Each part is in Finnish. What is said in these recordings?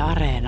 Areena.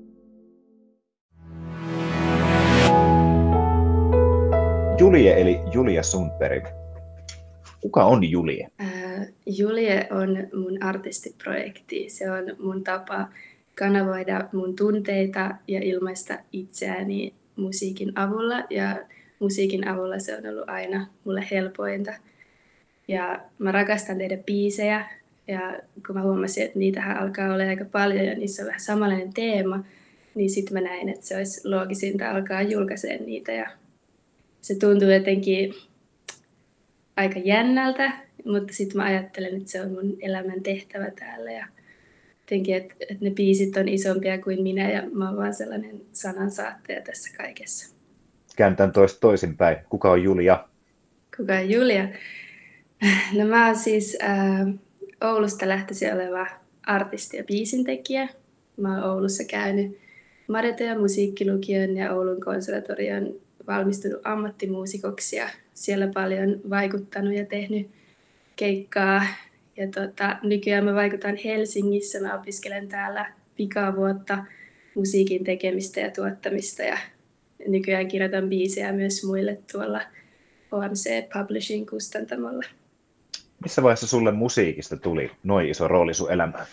Julie eli Julia Sundberg. Kuka on Julie? Julie on mun artistiprojekti. Se on mun tapa kanavoida mun tunteita ja ilmaista itseäni musiikin avulla. Ja musiikin avulla se on ollut aina mulle helpointa. Ja mä rakastan tehdä biisejä. Ja kun mä huomasin, että niitähän alkaa olla aika paljon ja niissä on vähän samanlainen teema, niin sitten mä näin, että se olisi loogisinta alkaa julkaisemaan niitä. Ja se tuntuu jotenkin aika jännältä, mutta sitten mä ajattelen, että se on mun elämän tehtävä täällä. Ja jotenkin, että ne biisit on isompia kuin minä ja mä oon vaan sellainen sanansaattaja tässä kaikessa. Kääntään toisinpäin. Kuka on Julia? Kuka on Julia? No mä oon siis Oulusta lähtöisin oleva artisti ja biisintekijä. Mä oon Oulussa käynyt Mareto- ja musiikkilukion ja Oulun konservatorion, valmistunut ammattimuusikoksi ja siellä paljon vaikuttanut ja tehnyt keikkaa. Ja nykyään mä vaikutan Helsingissä. Mä opiskelen täällä pikavuotta musiikin tekemistä ja tuottamista ja nykyään kirjoitan biisejä myös muille tuolla OMC Publishing kustantamolla. Missä vaiheessa sulle musiikista tuli noin iso rooli sun elämään?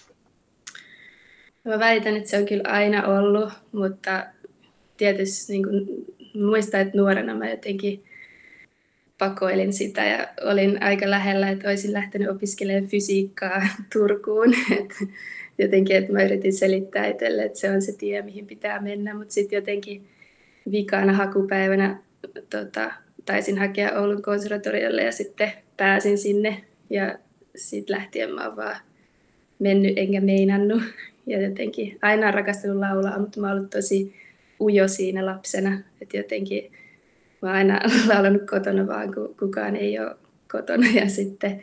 Mä väitän, että se on kyllä aina ollut, mutta tietysti niin kun, muistan, että nuorena mä jotenkin pakoilin sitä ja olin aika lähellä, että olisin lähtenyt opiskelemaan fysiikkaa Turkuun. Jotenkin, että mä yritin selittää itselle, että se on se tie, mihin pitää mennä, mutta sitten jotenkin vikana hakupäivänä taisin hakea Oulun konservatoriolle ja sitten pääsin sinne ja sitten lähtien mä oon vaan mennyt enkä meinannut. Ja jotenkin aina olen rakastanut laulaa, mutta mä oon ollut tosi ujo siinä lapsena. Että jotenkin mä oon aina laulanut kotona vaan, kun kukaan ei ole kotona. Ja sitten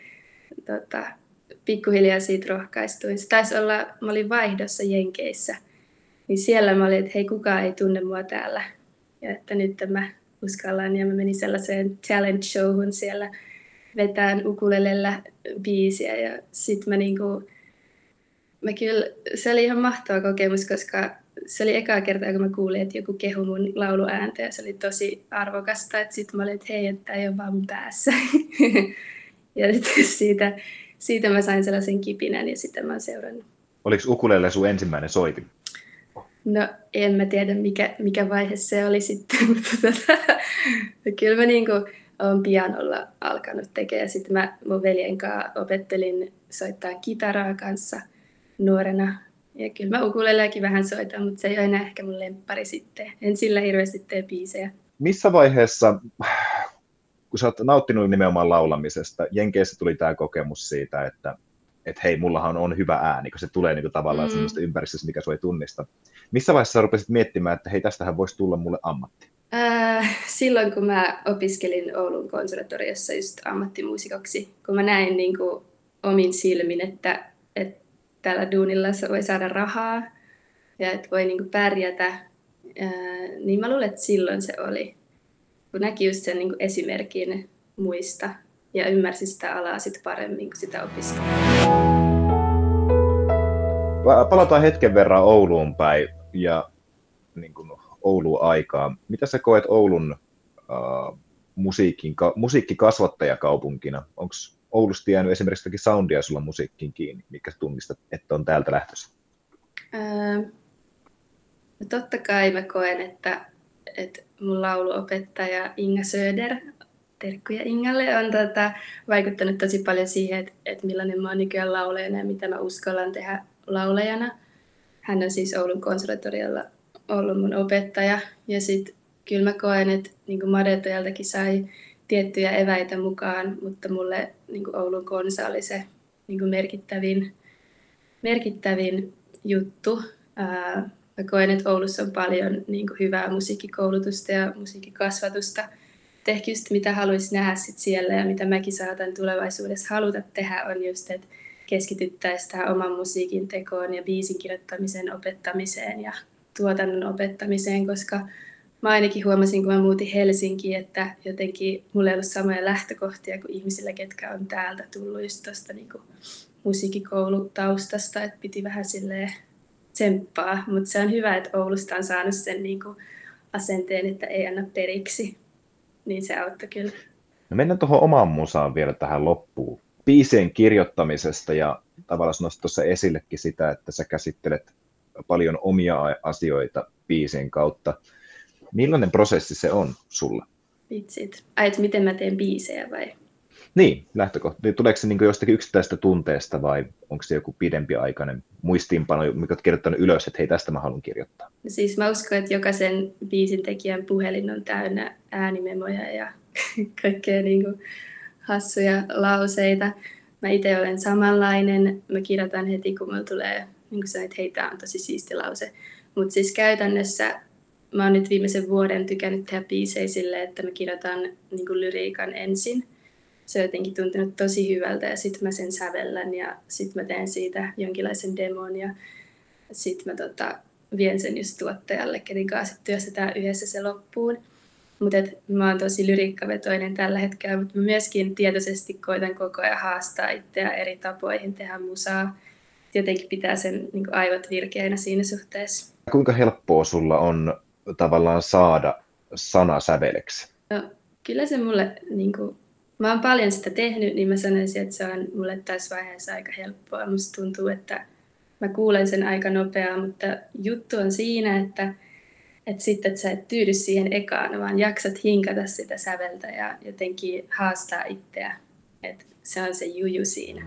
pikkuhiljaa siitä rohkaistuin. Se taisi olla, mä olin vaihdossa Jenkeissä. Niin siellä mä olin, että hei, kukaan ei tunne mua täällä. Ja että nyt mä uskallan. Ja mä menin sellaiseen talent showhun siellä vetään ukulelellä biisiä. Ja sit se oli ihan mahtava kokemus, koska se oli ekaa kertaa, kun mä kuulin, että joku kehu mun lauluääntä ja se oli tosi arvokasta. Sitten mä olin, että hei, että ei ole vaan mun päässä. Ja siitä mä sain sellaisen kipinän ja sitä mä oon seurannut. Oliko ukulele sun ensimmäinen soitin? No en mä tiedä mikä vaihe se oli sitten, mutta kyllä mä oon pianolla alkanut tekemään. Ja sitten mä mun veljen kanssa opettelin soittaa kitaraa kanssa nuorena. Ja kyllä mä ukuleleekin vähän soitan, mutta se ei ole enää ehkä mun lemppari sitten. En sillä hirveästi tee biisejä. Missä vaiheessa, kun sä oot nauttinut nimenomaan laulamisesta, Jenkeissä tuli tää kokemus siitä, että hei, mullahan on hyvä ääni, kun se tulee niin kuin tavallaan sellaista ympäristössä, mikä sua ei tunnista. Missä vaiheessa sä rupesit miettimään, että hei, tästähän voisi tulla mulle ammatti? Silloin, kun mä opiskelin Oulun konservatoriossa just ammattimuusikoksi, kun mä näin niin kuin omin silmin, että tällä duunilla voi saada rahaa ja että voi niin kuin pärjätä, niin mä luulen, että silloin se oli. Kun näki just sen niin kuin esimerkin muista ja ymmärsi sitä alaa sit paremmin, kun sitä opiskeli. Palataan hetken verran Ouluun päin ja niin kuin Oulun aikaa. Mitä sä koet Oulun musiikkikasvattajakaupunkina? Onko Oulusta jäänyt esimerkiksi jotakin soundia sulla musiikkiin kiinni, mikä tunnistat, että on täältä lähtöisin? No totta kai mä koen, että mun lauluopettaja Inga Söder, terkkuja Ingalle, on vaikuttanut tosi paljon siihen, että millainen mä oon nykyään laulajana ja mitä mä uskallan tehdä laulajana. Hän on siis Oulun konservatoriolla ollut mun opettaja. Ja sitten kyllä mä koen, että niin Maretojaltakin sai tiettyjä eväitä mukaan, mutta mulle niin Oulun konsa oli se niin merkittävin juttu. Mä koen, että Oulussa on paljon niin hyvää musiikkikoulutusta ja musiikkikasvatusta. Ehkä just mitä haluaisin nähdä sit siellä ja mitä mäkin saatan tulevaisuudessa haluta tehdä on just, että keskityttäisiin tähän oman musiikin tekoon ja biisin kirjoittamisen opettamiseen ja tuotannon opettamiseen, koska mä ainakin huomasin, kun mä muutin Helsinkiin, että jotenkin mulla ei ollut samoja lähtökohtia kuin ihmisillä, ketkä on täältä tullut just tuosta niin musiikkikoulutaustasta, että piti vähän silleen tsemppaa, mutta se on hyvä, että Oulusta on saanut sen niin kuin asenteen, että ei anna periksi, niin se auttoi kyllä. No mennään tuohon omaan musaan vielä tähän loppuun. Biisien kirjoittamisesta ja tavallaan nostat tuossa esillekin sitä, että sä käsittelet paljon omia asioita biisien kautta. Millainen prosessi se on sulla? Vitsit. Ai, että miten mä teen biisejä vai? Niin, lähtökohta. Tuleeko se niin jostakin yksittäisestä tunteesta vai onko se joku pidempiaikainen muistiinpano, mikä olet kirjoittanut ylös, että hei, tästä mä haluan kirjoittaa? No siis mä uskon, että jokaisen biisin tekijän puhelin on täynnä äänimemoja ja kaikkea niin kuin hassuja lauseita. Mä itse olen samanlainen. Mä kirjoitan heti, kun mulla tulee, niin kuin sanoin, että hei, tää on tosi siisti lause. Mutta siis käytännössä mä oon nyt viimeisen vuoden tykännyt tehdä biisejä silleen, että mä kirjoitan niin kuin lyriikan ensin. Se on jotenkin tuntunut tosi hyvältä ja sitten mä sen sävellän ja sitten mä teen siitä jonkinlaisen demon ja sitten mä vien sen just tuottajalle, kenen kanssa sitten työstetään yhdessä se loppuun. Mutta mä oon tosi lyriikkavetoinen tällä hetkellä, mutta mä myöskin tietoisesti koitan koko ajan haastaa itseä eri tapoihin tehdä musaa. Jotenkin pitää sen niin kuin aivot virkeinä siinä suhteessa. Kuinka helppoa sulla on tavallaan saada sana säveleksi? No, kyllä se mulle, niin kuin, mä oon paljon sitä tehnyt, niin mä sanoisin, että se on mulle tässä vaiheessa aika helppoa. Musta tuntuu, että mä kuulen sen aika nopeaa, mutta juttu on siinä, että sitten että sä et tyydy siihen ekaan, vaan jaksat hinkata sitä säveltä ja jotenkin haastaa itseä. Että se on se juju siinä.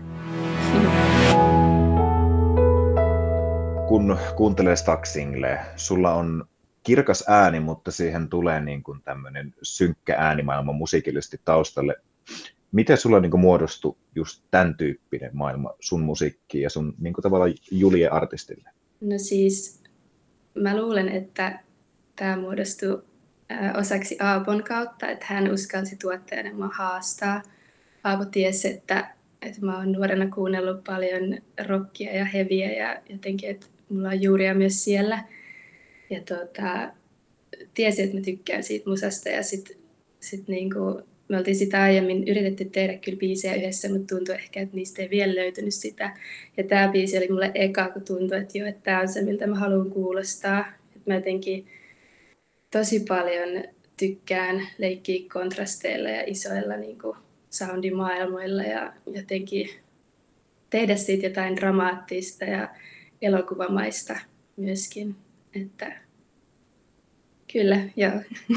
Kun kuuntelee Stuck-singleä, sulla on kirkas ääni, mutta siihen tulee niin kuin tämmöinen synkkä äänimaailma musiikillisesti taustalle. Miten sulla niin kuin muodostui just tämän tyyppinen maailma sun musiikkiin ja sun niin kuin tavallaan Julie-artistille? No siis mä luulen, että tämä muodostui osaksi Aapon kautta, että hän uskalsi tuottajana mua haastaa. Aapo tiesi, että mä oon nuorena kuunnellut paljon rockia ja heviä ja jotenkin, että mulla on juuria myös siellä. Ja tiesi, että mä tykkään siitä musasta ja sit niinku, me oltiin sitä aiemmin yritetty tehdä kyllä biisejä yhdessä, mutta tuntui ehkä, että niistä ei vielä löytynyt sitä. Ja tämä biisi oli mulle eka, kun tuntui, että joo, että tämä on se, miltä mä haluan kuulostaa. Et mä jotenkin tosi paljon tykkään leikkiä kontrasteilla ja isoilla niin kuin soundimaailmoilla ja jotenkin tehdä siitä jotain dramaattista ja elokuvamaista myöskin. Että kyllä, joo.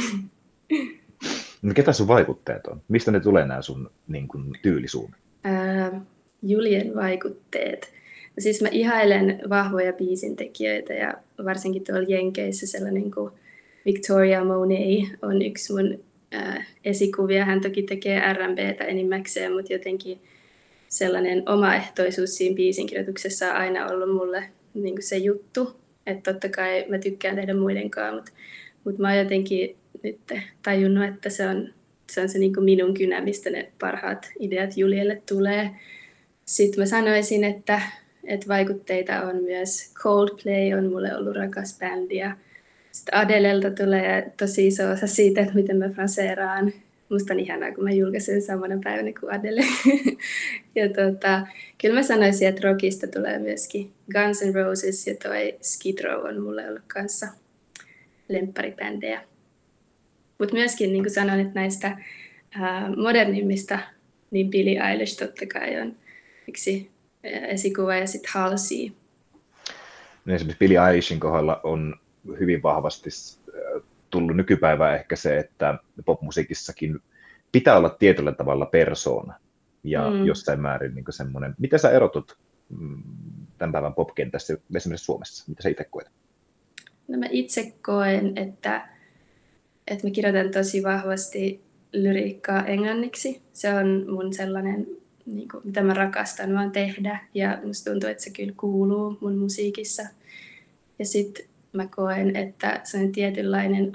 No ketä sun vaikutteet on? Mistä ne tulee nämä sun niin kuin, tyylisuunnat? Julien vaikutteet. No siis mä ihailen vahvoja biisintekijöitä ja varsinkin tuolla Jenkeissä sellainen kuin Victoria Monet on yksi mun esikuvia. Hän toki tekee R&B:tä enimmäkseen, mutta jotenkin sellainen omaehtoisuus siinä biisinkirjoituksessa on aina ollut mulle niin kuin se juttu. Että totta kai mä tykkään tehdä muidenkaan, mutta mä oon jotenkin nyt tajunnut, että se on se niin kuin minun kynä, mistä ne parhaat ideat Julielle tulee. Sitten mä sanoisin, että vaikutteita on myös Coldplay, on mulle ollut rakas bändi. Ja sitten Adelelta tulee tosi iso osa siitä, että miten mä fraseeraan. Musta on ihanaa, kun mä julkaisen samana päivänä kuin Adele. Ja kyllä mä sanoisin, että rockista tulee myöskin Guns N' Roses ja toi Skid Row on mulle ollut kanssa lempparibändejä. Mutta myöskin, niin kuin sanoin, että näistä modernimmista, niin Billie Eilish totta kai on yksi esikuva ja sitten Halsey. No esimerkiksi Billie Eilishin kohdalla on hyvin vahvasti tullut nykypäivää ehkä se, että popmusiikissakin pitää olla tietyllä tavalla persoona ja jossain määrin niin semmoinen. Miten sä erotut tämän päivän popkentässä esimerkiksi Suomessa? Mitä sä itse koet? No mä itse koen, että mä kirjoitan tosi vahvasti lyriikkaa englanniksi. Se on mun sellainen, niin kuin, mitä mä rakastan vaan tehdä ja musta tuntuu, että se kyllä kuuluu mun musiikissa. Ja sitten mä koen, että se on tietynlainen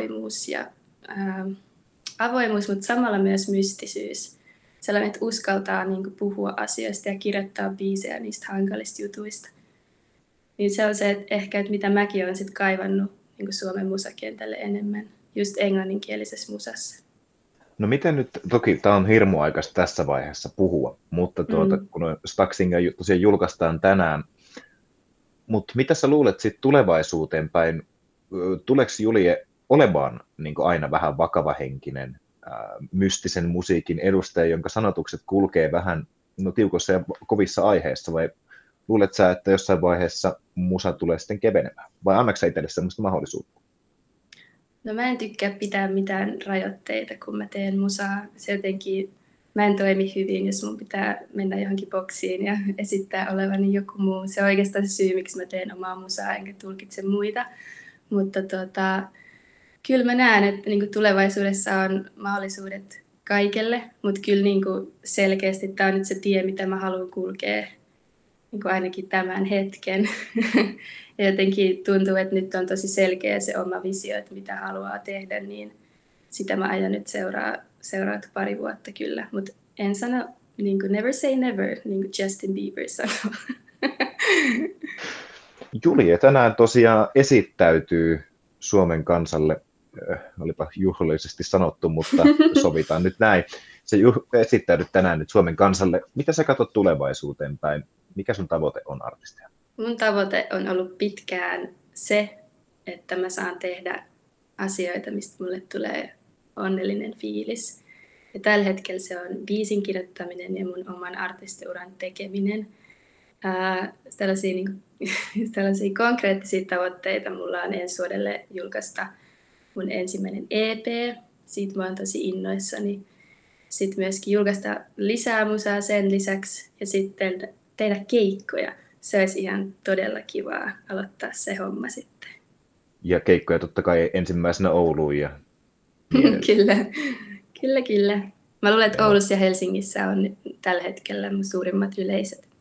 avoimuus, mutta samalla myös mystisyys. Sellainen, että uskaltaa niin kuin, puhua asioista ja kirjoittaa biisejä niistä hankalista jutuista. Niin se on se, että ehkä, että mitä mäkin olen sit kaivannut niin kuin Suomen musakentälle enemmän, just englanninkielisessä musassa. No miten nyt, toki tämä on hirmu aikaista tässä vaiheessa puhua, mutta kun Stuck-single tosiaan julkaistaan tänään, Mutta mitä sä luulet sitten tulevaisuuteen päin? Tuleeko Julie olemaan niin aina vähän vakavahenkinen, mystisen musiikin edustaja, jonka sanotukset kulkee vähän tiukossa ja kovissa aiheissa, vai luulet sä, että jossain vaiheessa musa tulee sitten kevenemään? Vai annatko sä itselle sellaista mahdollisuutta? No mä en tykkää pitää mitään rajoitteita, kun mä teen musaa. Se jotenkin, mä en toimi hyvin, jos mun pitää mennä johonkin boksiin ja esittää olevani joku muu. Se on oikeastaan se syy, miksi mä teen omaa musaa, enkä tulkitse muita. Mutta kyllä mä näen, että niin kuin tulevaisuudessa on mahdollisuudet kaikelle, mutta kyllä niin kuin selkeästi tämä on nyt se tie, mitä mä haluan kulkea niin kuin ainakin tämän hetken. Ja jotenkin tuntuu, että nyt on tosi selkeä se oma visio, että mitä haluaa tehdä, niin sitä mä aion nyt seuraat pari vuotta kyllä. Mutta en sano, niin kuin never say never, niin kuin Justin Bieber sanoo. Julie tänään tosiaan esittäytyy Suomen kansalle, olipa juhlallisesti sanottu, mutta sovitaan nyt näin. Se esittäydyt tänään nyt Suomen kansalle. Mitä sä katsot tulevaisuuteen päin? Mikä sun tavoite on artistina? Mun tavoite on ollut pitkään se, että mä saan tehdä asioita, mistä mulle tulee onnellinen fiilis. Ja tällä hetkellä se on biisin kirjoittaminen ja mun oman artistiuran tekeminen. Tällaisia konkreettisia tavoitteita mulla on ensi vuodelle julkaista mun ensimmäinen EP. Siitä mä oon tosi innoissani. Sitten myöskin julkaista lisää musaa sen lisäksi ja sitten tehdä keikkoja. Se olisi ihan todella kivaa aloittaa se homma sitten. Ja keikkoja totta kai ensimmäisenä Ouluun ja Kyllä. Mä luulen, että Oulussa ja Helsingissä on tällä hetkellä mun suurimmat yleisöt.